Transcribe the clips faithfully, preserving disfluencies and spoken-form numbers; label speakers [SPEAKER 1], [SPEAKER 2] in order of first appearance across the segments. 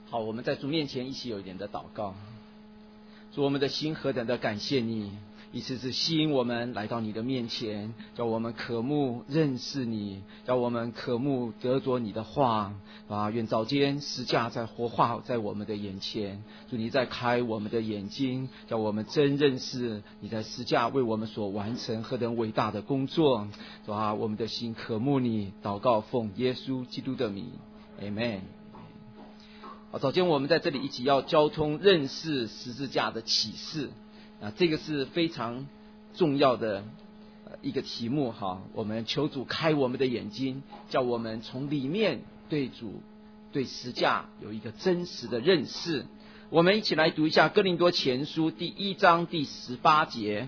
[SPEAKER 1] 好，我们在主面前一起有一点的祷告。主，我们的心何等的感谢你，一次次吸引我们来到你的面前，叫我们渴慕认识你，叫我们渴慕得着你的话啊！愿早间十架在活化在我们的眼前，主你在开我们的眼睛，叫我们真认识你在十架为我们所完成何等伟大的工作啊！我们的心渴慕你，祷告奉耶稣基督的名 ，Amen。好，早间我们在这里一起要交通认识十字架的启示啊，这个是非常重要的一个题目哈。我们求主开我们的眼睛，叫我们从里面对主对十字架有一个真实的认识。我们一起来读一下哥林多前书第一章第十八节。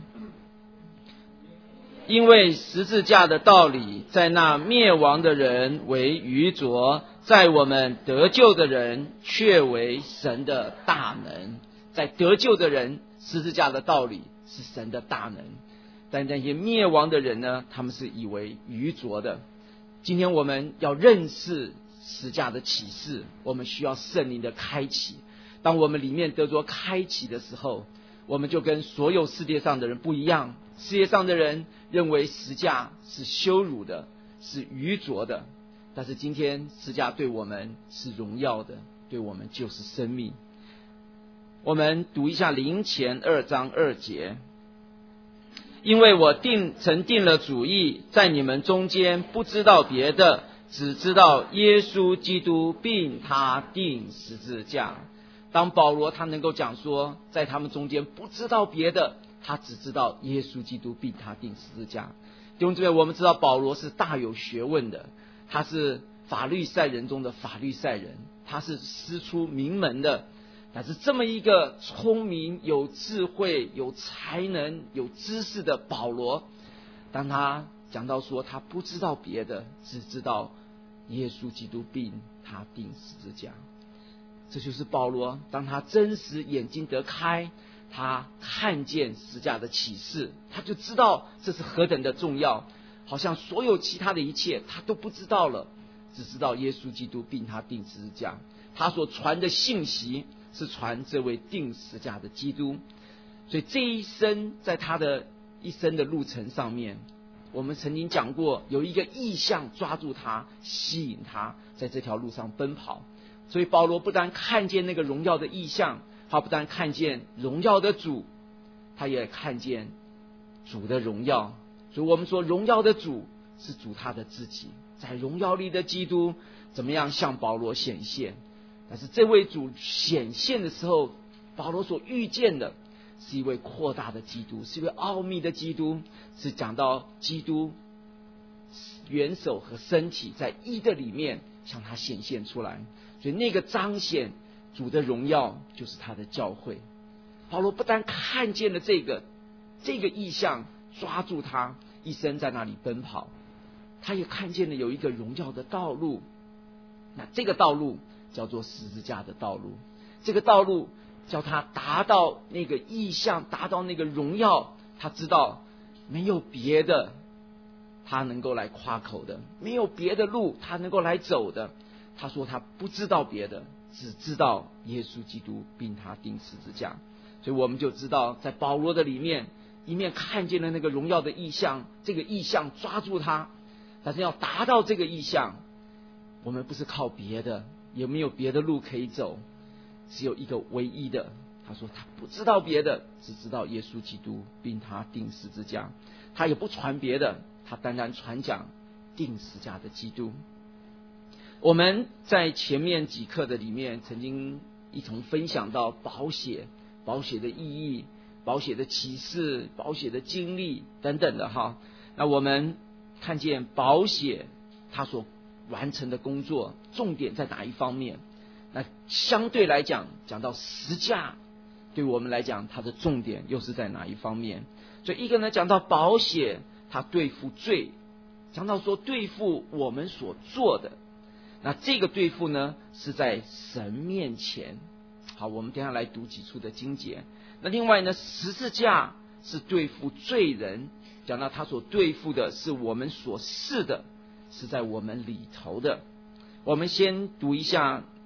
[SPEAKER 1] 因为十字架的道理，在那灭亡的人为愚拙，在我们得救的人却为神的大能。在得救的人，十字架的道理是神的大能，但那些灭亡的人呢，他们是以为愚拙的。今天我们要认识十字架的启示，我们需要圣灵的开启。当我们里面得着开启的时候，我们就跟所有世界上的人不一样。世界上的人认为十字架是羞辱的，是愚拙的，但是今天十字架对我们是荣耀的，对我们就是生命。我们读一下林前二章二节。因为我定曾定了主意，在你们中间不知道别的，只知道耶稣基督并他定十字架。当保罗他能够讲说，在他们中间不知道别的，他只知道耶稣基督并他定十字架。弟兄姊妹，我们知道保罗是大有学问的，他是法律赛人中的法律赛人，他是师出名门的。但是这么一个聪明、有智慧、有才能、有知识的保罗，当他讲到说他不知道别的，只知道耶稣基督并他定十字架。这就是保罗，当他真实眼睛得开，他看见十字架的启示，他就知道这是何等的重要，好像所有其他的一切他都不知道了，只知道耶稣基督并他定十字架。他所传的信息是传这位定十字架的基督。所以这一生在他的一生的路程上面，我们曾经讲过，有一个意象抓住他，吸引他在这条路上奔跑。所以保罗不但看见那个荣耀的意象，他不但看见荣耀的主，他也看见主的荣耀。所以我们说荣耀的主是主他的自己，在荣耀里的基督怎么样向保罗显现。但是这位主显现的时候，保罗所遇见的是一位扩大的基督，是一位奥秘的基督，是讲到基督元首和身体在一的里面向他显现出来。所以那个彰显主的荣耀就是他的教会。保罗不但看见了这个这个意象，抓住他一生在那里奔跑，他也看见了有一个荣耀的道路。那这个道路叫做十字架的道路，这个道路叫他达到那个意象，达到那个荣耀。他知道没有别的他能够来夸口的，没有别的路他能够来走的。他说他不知道别的，只知道耶稣基督并他钉十字架。所以我们就知道，在保罗的里面，一面看见了那个荣耀的意象，这个意象抓住他，但是要达到这个意象，我们不是靠别的，也没有别的路可以走，只有一个唯一的。他说他不知道别的，只知道耶稣基督并他钉十字架。他也不传别的，他单单传讲钉十字架的基督。我们在前面几课的里面曾经一同分享到宝血，宝血的意义，宝血的启示，宝血的经历等等的哈。那我们看见宝血它所完成的工作重点在哪一方面？那相对来讲，讲到十架，对我们来讲它的重点又是在哪一方面？所以一个呢讲到宝血，它对付罪，讲到说对付我们所做的。那这个对付呢，是在神面前。好，我们等一下来读几处的经节。那另外呢，十字架是对付罪人，讲到他所对付的是我们所是的，是在我们里头的。我们先读一下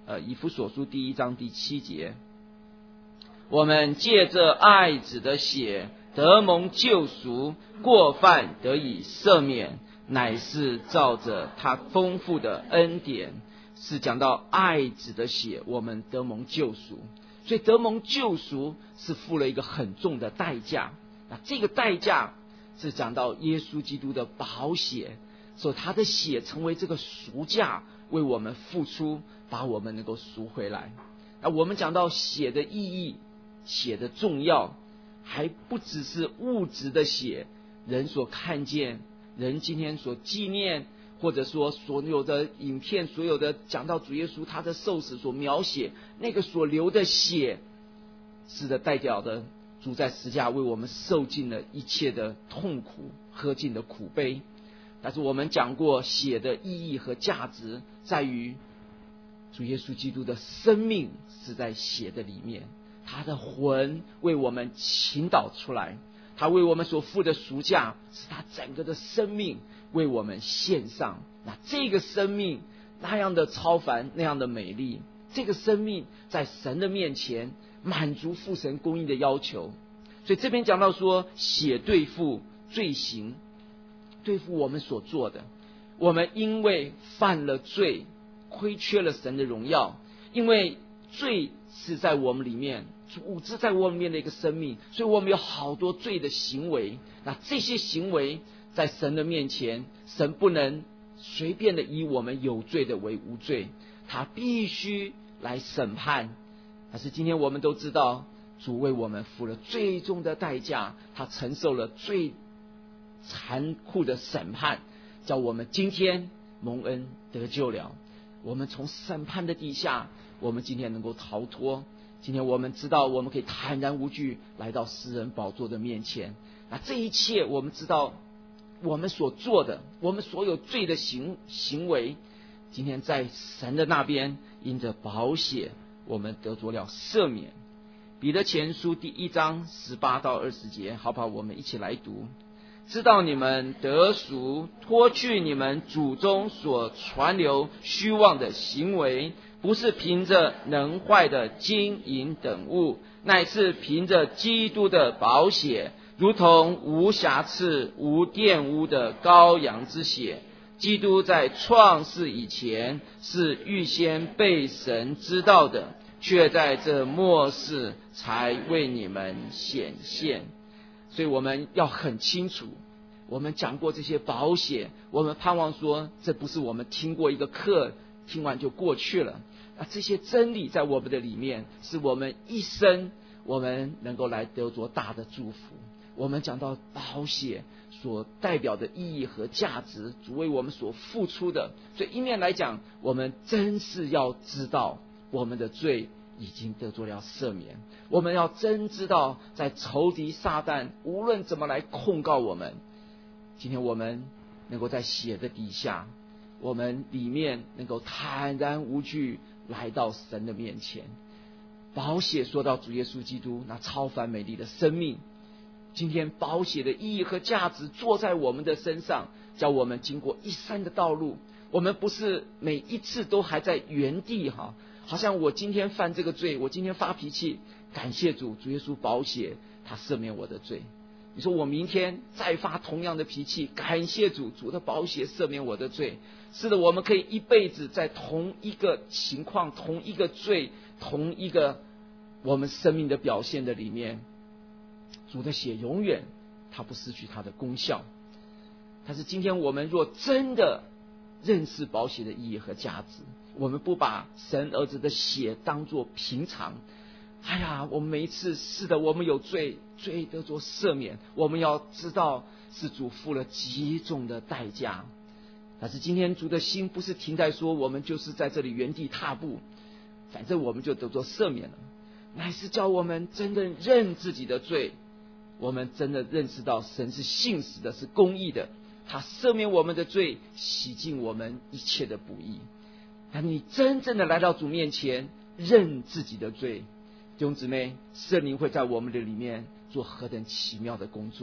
[SPEAKER 1] 呃以弗所书第一章第七节，我们借着爱子的血得蒙救赎，过犯得以赦免，乃是照着他丰富的恩典。是讲到爱子的血，我们得蒙救赎，所以得蒙救赎是付了一个很重的代价。那这个代价是讲到耶稣基督的宝血，所以他的血成为这个赎价，为我们付出，把我们能够赎回来。那我们讲到血的意义，血的重要，还不只是物质的血，人所看见，人今天所纪念，或者说所有的影片，所有的讲到主耶稣他的受死所描写那个所流的血，是的代表的主在十字架为我们受尽了一切的痛苦，喝尽了苦杯。但是我们讲过，血的意义和价值在于主耶稣基督的生命是在血的里面，他的魂为我们倾倒出来，他为我们所付的赎价是他整个的生命为我们献上。那这个生命那样的超凡，那样的美丽，这个生命在神的面前满足父神公义的要求。所以这边讲到说，血对付罪行，对付我们所做的，我们因为犯了罪，亏缺了神的荣耀，因为罪是在我们里面，组织在我们里面的一个生命，所以我们有好多罪的行为。那这些行为在神的面前，神不能随便的以我们有罪的为无罪，他必须来审判。但是今天我们都知道，主为我们付了最重的代价，他承受了最残酷的审判，叫我们今天蒙恩得救了。我们从审判的底下，我们今天能够逃脱。今天我们知道，我们可以坦然无惧来到施恩宝座的面前。那这一切我们知道，我们所做的，我们所有罪的行行为，今天在神的那边因着宝血，我们得着了赦免。彼得前书第一章十八到二十节，好不好？我们一起来读。知道你们得赎，脱去你们祖宗所传流虚妄的行为，不是凭着能坏的金银等物，乃是凭着基督的宝血，如同无瑕疵无玷污的羔羊之血。基督在创世以前是预先被神知道的，却在这末世才为你们显现。所以我们要很清楚，我们讲过这些宝血，我们盼望说，这不是我们听过一个课，听完就过去了。啊，这些真理在我们的里面，是我们一生我们能够来得着大的祝福。我们讲到宝血所代表的意义和价值，主为我们所付出的，所以一面来讲，我们真是要知道我们的罪已经得着了赦免。我们要真知道，在仇敌撒旦无论怎么来控告我们，今天我们能够在血的底下，我们里面能够坦然无惧来到神的面前。宝血说到主耶稣基督那超凡美丽的生命，今天宝血的意义和价值坐在我们的身上，叫我们经过一生的道路，我们不是每一次都还在原地哈，好像我今天犯这个罪，我今天发脾气，感谢主，主耶稣宝血他赦免我的罪。你说我明天再发同样的脾气，感谢主，主的宝血赦免我的罪。是的，我们可以一辈子在同一个情况，同一个罪，同一个我们生命的表现的里面，主的血永远它不失去它的功效。但是今天我们若真的认识宝血的意义和价值，我们不把神儿子的血当作平常，哎呀，我们每一次是的，我们有罪，罪得着赦免，我们要知道是主付了极重的代价。但是今天主的心不是停在说我们就是在这里原地踏步，反正我们就得着赦免了，乃是叫我们真的认自己的罪，我们真的认识到神是信实的，是公义的，他赦免我们的罪，洗净我们一切的不义。当你真正的来到主面前认自己的罪，弟兄姊妹，圣灵会在我们的里面做何等奇妙的工作。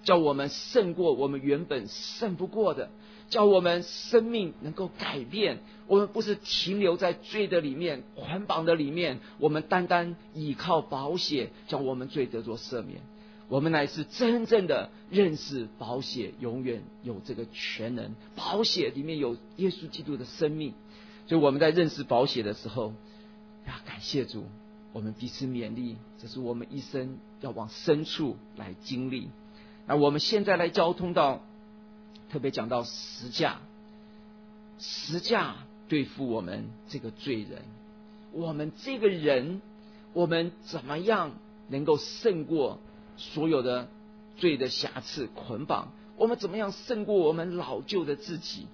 [SPEAKER 1] 叫我们胜过我们原本胜不过的，叫我们生命能够改变。我们不是停留在罪的里面，捆绑的里面，我们单单倚靠宝血将我们罪得着赦免。我们乃是真正的认识宝血永远有这个全能，宝血里面有耶稣基督的生命。所以我们在认识宝血的时候，要感谢主，我们彼此勉励，这是我们一生要往深处来经历。那我们现在来交通到，特别讲到十架，十架对付我们这个罪人，我们这个人，我们怎么样能够胜过所有的罪的瑕疵捆绑？我们怎么样胜过我们老旧的自己？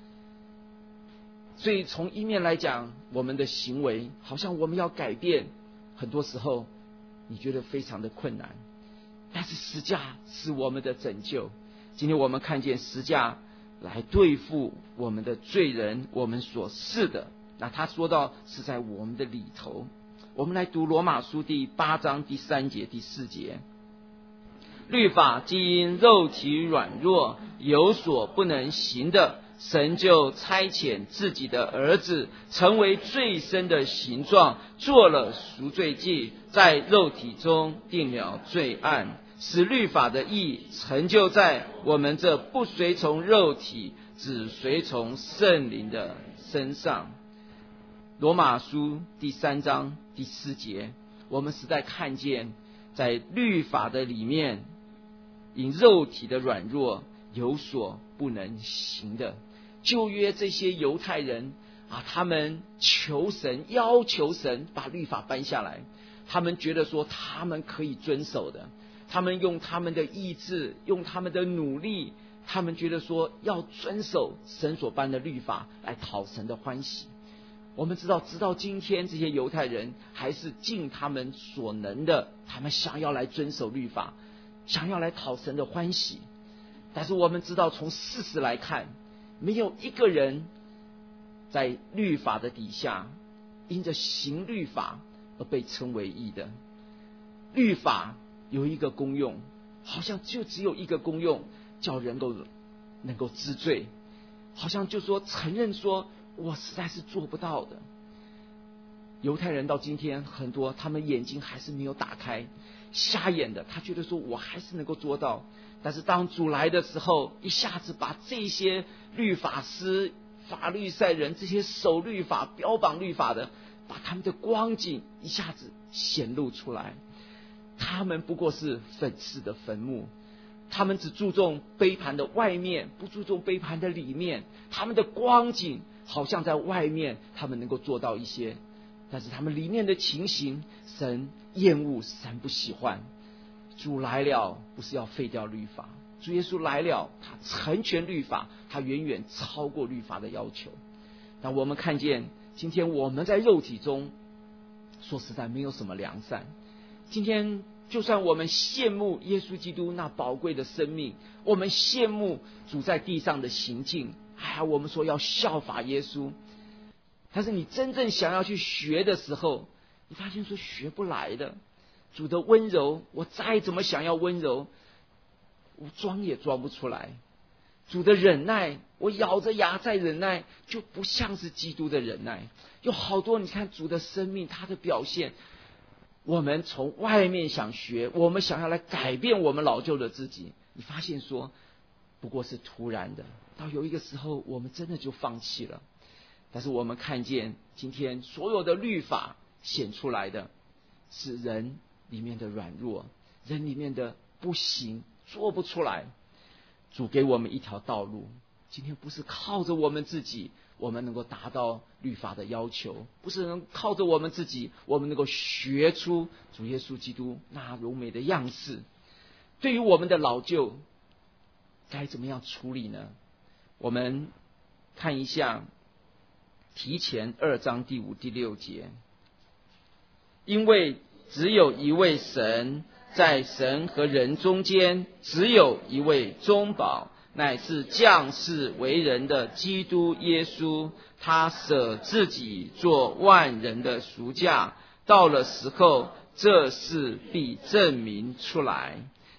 [SPEAKER 1] 所以从一面来讲，我们的行为好像我们要改变，很多时候你觉得非常的困难，但是十架是我们的拯救。今天我们看见十架来对付我们的罪人，我们所是的，那他说到是在我们的里头。我们来读罗马书第八章第三节第四节，律法既因肉体软弱有所不能行的，神就差遣自己的儿子成为罪身的形状，做了赎罪祭，在肉体中定了罪案，使律法的义成就在我们这不随从肉体只随从圣灵的身上。罗马书第三章第四节，我们实在看见在律法的里面，因肉体的软弱有所不能行的。旧约这些犹太人啊，他们求神，要求神把律法颁下来，他们觉得说他们可以遵守的，他们用他们的意志，用他们的努力，他们觉得说要遵守神所颁的律法来讨神的欢喜。我们知道直到今天这些犹太人还是尽他们所能的，他们想要来遵守律法，想要来讨神的欢喜。但是我们知道从事实来看，没有一个人在律法的底下因着行律法而被称为义的。律法有一个功用，好像就只有一个功用，叫人够能够知罪，好像就说承认说我实在是做不到的。犹太人到今天很多，他们眼睛还是没有打开，瞎眼的，他觉得说我还是能够做到。但是当主来的时候，一下子把这些律法师、法律赛人，这些守律法、标榜律法的，把他们的光景一下子显露出来。他们不过是粉饰的坟墓，他们只注重杯盘的外面，不注重杯盘的里面。他们的光景好像在外面他们能够做到一些，但是他们里面的情形神厌恶，神不喜欢。主来了不是要废掉律法，主耶稣来了，他成全律法，他远远超过律法的要求。但我们看见今天我们在肉体中，说实在没有什么良善。今天就算我们羡慕耶稣基督那宝贵的生命，我们羡慕主在地上的行径，哎呀，我们说要效法耶稣，但是你真正想要去学的时候，你发现说学不来的。主的温柔，我再怎么想要温柔，我装也装不出来。主的忍耐，我咬着牙在忍耐，就不像是基督的忍耐。有好多你看主的生命，他的表现，我们从外面想学，我们想要来改变我们老旧的自己，你发现说不过是突然的，到有一个时候我们真的就放弃了。但是我们看见今天所有的律法显出来的是人里面的软弱，人里面的不行，做不出来。主给我们一条道路，今天不是靠着我们自己我们能够达到律法的要求，不是能靠着我们自己我们能够学出主耶稣基督那柔美的样式。对于我们的老旧该怎么样处理呢？我们看一下提前二章第五第六节，因为只有一位神，在神和人中间只有一位中保，乃是降世为人的基督耶稣，他舍自己做万人的赎价，到了时候这事必证明出来。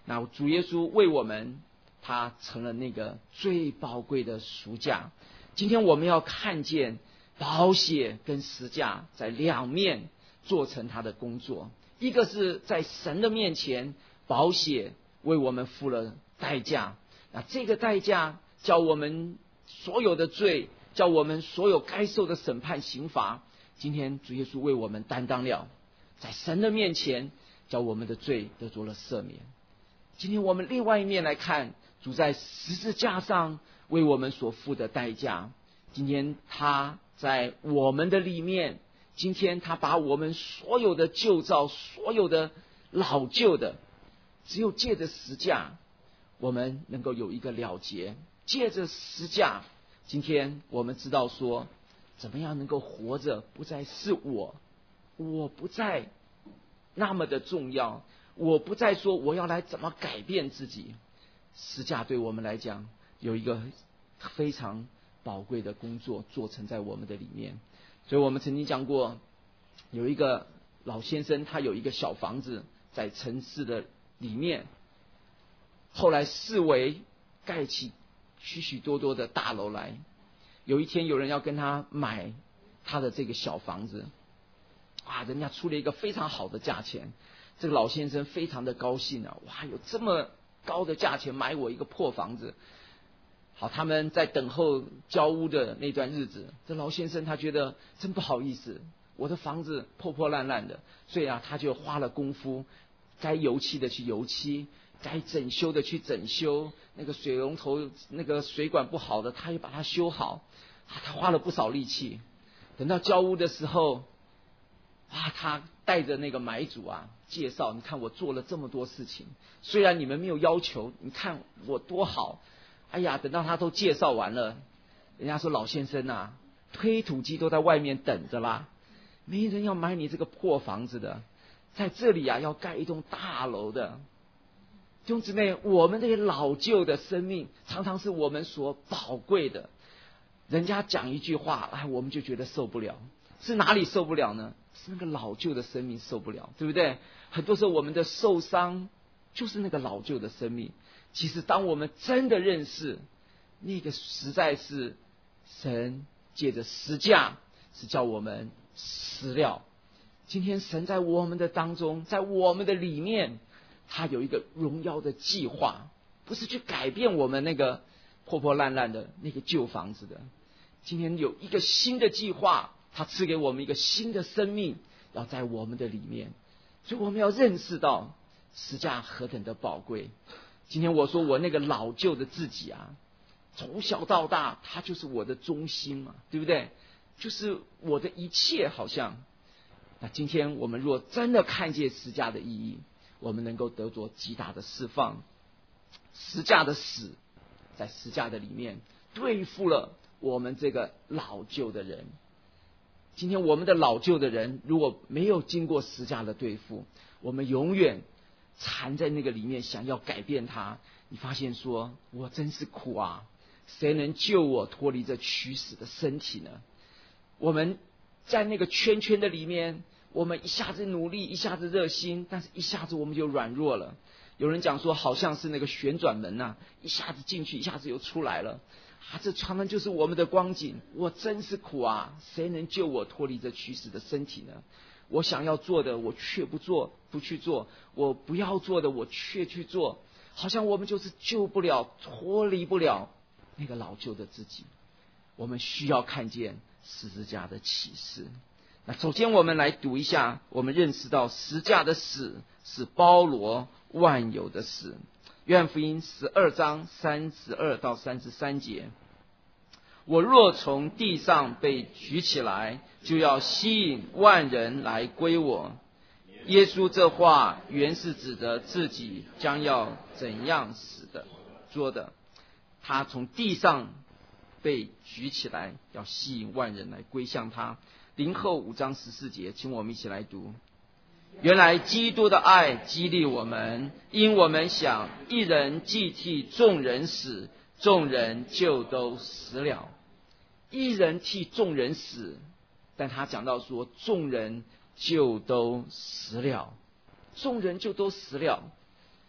[SPEAKER 1] 那主耶稣为我们，他成了那个最宝贵的赎价。今天我们要看见宝血跟十架在两面做成他的工作，一个是在神的面前，宝血为我们付了代价，那这个代价叫我们所有的罪，叫我们所有该受的审判刑罚，今天主耶稣为我们担当了，在神的面前叫我们的罪得着了赦免。今天我们另外一面来看，主在十字架上为我们所付的代价，今天他在我们的里面，今天他把我们所有的旧造，所有的老旧的，只有借着十架我们能够有一个了结。借着十架，今天我们知道说怎么样能够活着，不再是我，我不再那么的重要，我不再说我要来怎么改变自己。十架对我们来讲有一个非常宝贵的工作做成在我们的里面。所以我们曾经讲过，有一个老先生，他有一个小房子在城市的里面，后来四围盖起许许多多的大楼来。有一天有人要跟他买他的这个小房子，哇，人家出了一个非常好的价钱，这个老先生非常的高兴啊，哇，有这么高的价钱买我一个破房子。好，他们在等候交屋的那段日子，这老先生他觉得真不好意思，我的房子破破烂烂的，所以啊，他就花了功夫，该油漆的去油漆，该整修的去整修，那个水龙头那个水管不好的，他也把它修好，啊，他花了不少力气。等到交屋的时候，啊，他带着那个买主啊介绍，你看我做了这么多事情，虽然你们没有要求，你看我多好。哎呀，等到他都介绍完了，人家说老先生啊，推土机都在外面等着啦，没人要买你这个破房子的，在这里啊要盖一栋大楼的。弟兄姊妹，我们这些老旧的生命常常是我们所宝贵的，人家讲一句话，哎，我们就觉得受不了。是哪里受不了呢？是那个老旧的生命受不了，对不对？很多时候我们的受伤就是那个老旧的生命。其实当我们真的认识，那个实在是神借着十架是叫我们死了。今天神在我们的当中，在我们的里面，他有一个荣耀的计划，不是去改变我们那个破破烂烂的那个旧房子的。今天有一个新的计划，他赐给我们一个新的生命，要在我们的里面。所以我们要认识到十架何等的宝贵。今天我说我那个老旧的自己啊，从小到大他就是我的中心嘛，对不对？就是我的一切好像。那今天我们若真的看见十架的意义，我们能够得着极大的释放。十架的死在十架的里面对付了我们这个老旧的人。今天我们的老旧的人如果没有经过十架的对付，我们永远缠在那个里面，想要改变他。你发现说，我真是苦啊，谁能救我脱离这驱死的身体呢？我们在那个圈圈的里面，我们一下子努力，一下子热心，但是一下子我们就软弱了。有人讲说好像是那个旋转门啊，一下子进去，一下子又出来了啊，这常常就是我们的光景。我真是苦啊，谁能救我脱离这驱死的身体呢？我想要做的我却不做，不去做，我不要做的我却去做，好像我们就是救不了，脱离不了那个老旧的自己。我们需要看见十字架的启示。那首先我们来读一下，我们认识到十架的死是包罗万有的死。约翰福音十二章三十二到三十三节，我若从地上被举起来，就要吸引万人来归我。耶稣这话原是指着自己将要怎样死的说的。他从地上被举起来，要吸引万人来归向他。林后五章十四节，请我们一起来读。原来基督的爱激励我们，因我们想一人既替众人死，众人就都死了。一人替众人死，但他讲到说众人就都死了，众人就都死了。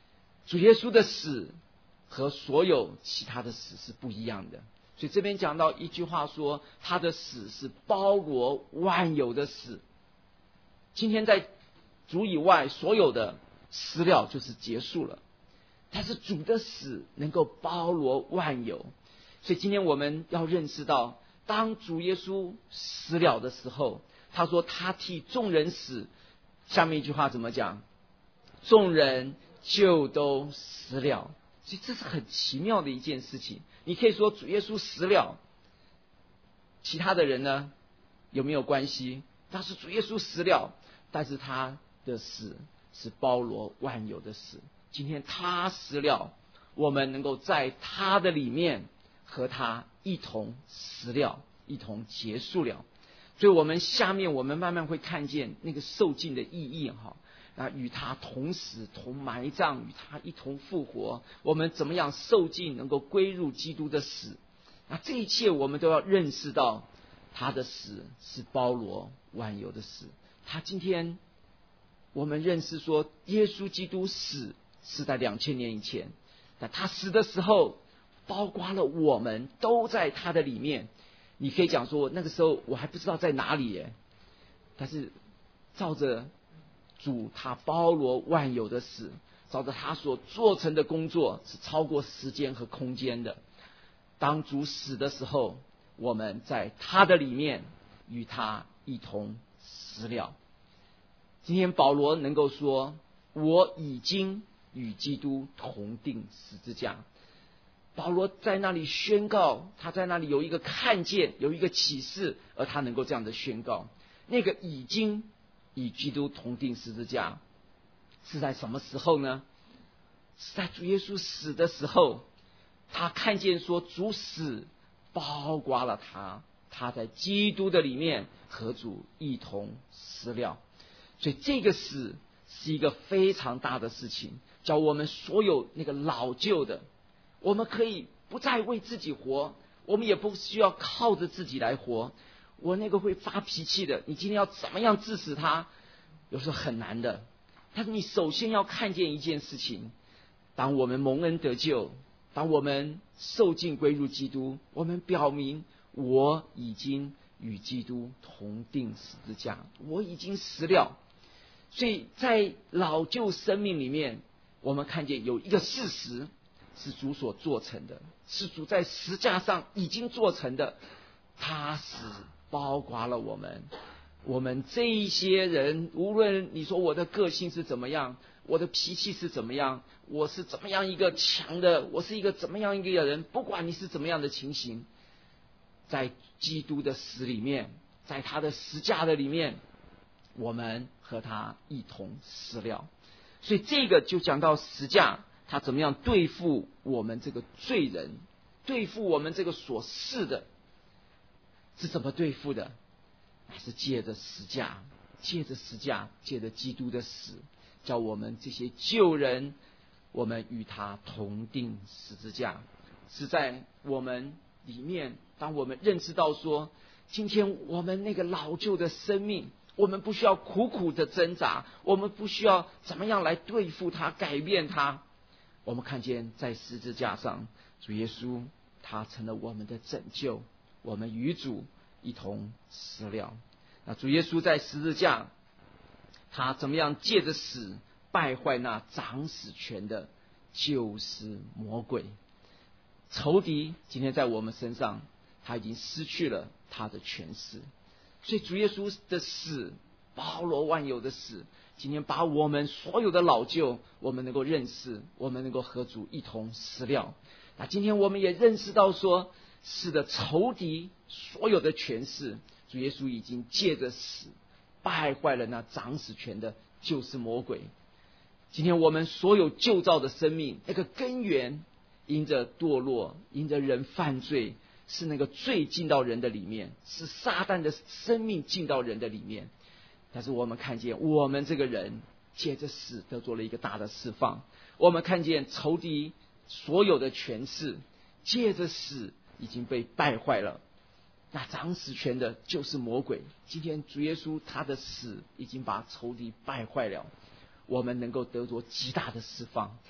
[SPEAKER 1] 主耶稣的死和所有其他的死是不一样的。所以这边讲到一句话说，他的死是包罗万有的死。今天在主以外所有的死了就是结束了，但是主的死能够包罗万有。所以今天我们要认识到，当主耶稣死了的时候，他说他替众人死，下面一句话怎么讲？众人就都死了。所以这是很奇妙的一件事情。你可以说主耶稣死了，其他的人呢有没有关系？但是主耶稣死了，但是他的死是包罗万有的死。今天他死了，我们能够在他的里面和他一同死了，一同结束了。所以我们下面我们慢慢会看见那个受尽的意义哈。啊，与他同死同埋葬，与他一同复活，我们怎么样受尽能够归入基督的死？那这一切我们都要认识到，他的死是包罗万有的死。他今天我们认识说，耶稣基督死是在两千年以前，但他死的时候，包括了我们都在他的里面。你可以讲说，那个时候我还不知道在哪里耶，但是照着主他包罗万有的死，照着他所做成的工作是超过时间和空间的。当主死的时候，我们在他的里面与他一同死了。今天保罗能够说，我已经与基督同定十字架。保罗在那里宣告，他在那里有一个看见，有一个启示，而他能够这样的宣告。那个已经与基督同定十字架是在什么时候呢？是在主耶稣死的时候，他看见说主死包括了他，他在基督的里面和主一同死了。所以这个死是一个非常大的事情，叫我们所有那个老旧的，我们可以不再为自己活，我们也不需要靠着自己来活。我那个会发脾气的，你今天要怎么样治死他，有时候很难的。但是你首先要看见一件事情，当我们蒙恩得救，当我们受尽归入基督，我们表明我已经与基督同定十字架，我已经死了。所以在老旧生命里面，我们看见有一个事实是主所做成的，是主在十字架上已经做成的。他死包括了我们，我们这一些人，无论你说我的个性是怎么样，我的脾气是怎么样，我是怎么样一个强的，我是一个怎么样一个人，不管你是怎么样的情形，在基督的死里面，在他的十架的里面，我们和他一同死了。所以这个就讲到十架，他怎么样对付我们这个罪人，对付我们这个所是的，是怎么对付的？还是借着十架，借着十架，借着基督的死，叫我们这些旧人，我们与他同定十字架。是在我们里面，当我们认识到说，今天我们那个老旧的生命，我们不需要苦苦的挣扎，我们不需要怎么样来对付它，改变它。我们看见在十字架上，主耶稣他成了我们的拯救，我们与主一同死了。那主耶稣在十字架，他怎么样借着死败坏那掌死权的，就是魔鬼。仇敌今天在我们身上，他已经失去了他的权势。所以主耶稣的死，包罗万有的死，今天把我们所有的老旧，我们能够认识，我们能够和主一同死了。那今天我们也认识到说，是的，仇敌所有的权势，主耶稣已经借着死败坏了那掌死权的，就是魔鬼。今天我们所有旧造的生命，那个根源因着堕落，因着人犯罪，是那个罪进到人的里面，是撒旦的生命进到人的里面。但是我们看见我们这个人借着死得做了一个大的释放，我们看见仇敌所有的权势借着死已经被败坏了，那掌死权的就是魔鬼。今天主耶稣他的死已经把仇敌败坏了，我们能够得着极大的释放。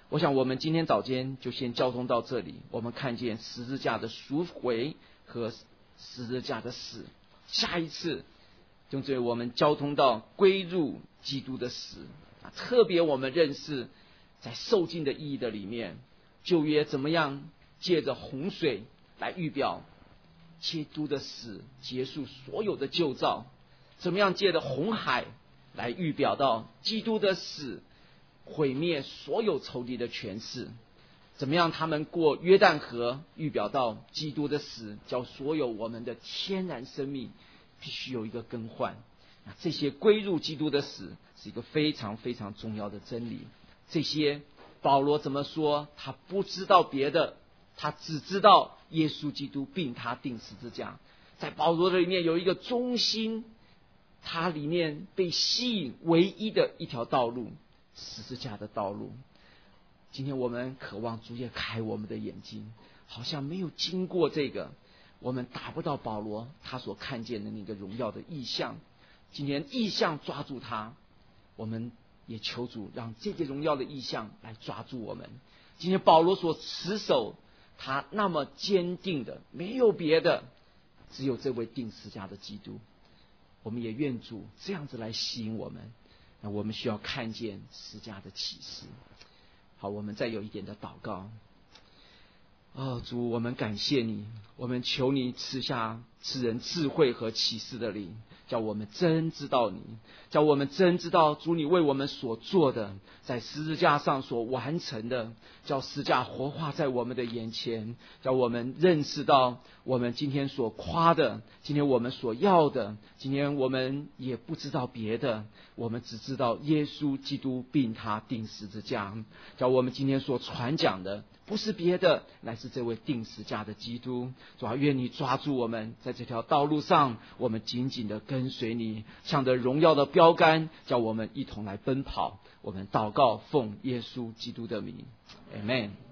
[SPEAKER 1] 我想我们今天早间就先交通到这里，我们看见十字架的赎回和十字架的死。下一次就对我们交通到归入基督的死，特别我们认识在受尽的意义的里面，旧约怎么样借着洪水来预表基督的死结束所有的旧造，怎么样借着红海来预表到基督的死毁灭所有仇敌的权势，怎么样他们过约旦河预表到基督的死叫所有我们的天然生命必须有一个更换。这些归入基督的死是一个非常非常重要的真理。这些保罗怎么说？他不知道别的，他只知道耶稣基督并他钉十字架。在保罗的里面有一个中心，他里面被吸引唯一的一条道路，十字架的道路。今天我们渴望主也开我们的眼睛，好像没有经过这个，我们达不到保罗他所看见的那个荣耀的意象。今天意象抓住他，我们也求主让这个荣耀的意象来抓住我们。今天保罗所持守他那么坚定的，没有别的，只有这位钉十字架的基督。我们也愿主这样子来吸引我们。那我们需要看见十字架的启示。好，我们再有一点的祷告。哦，主，我们感谢你，我们求你赐下赐人智慧和启示的灵，叫我们真知道你，叫我们真知道主你为我们所做的，在十字架上所完成的，叫十字架活化在我们的眼前，叫我们认识到我们今天所夸的，今天我们所要的，今天我们也不知道别的，我们只知道耶稣基督并他钉十字架。叫我们今天所传讲的不是别的，乃是这位钉十字架的基督。主啊，愿你抓住我们，在这条道路上，我们紧紧的跟随你，向着荣耀的标杆，叫我们一同来奔跑。我们祷告，奉耶稣基督的名， Amen。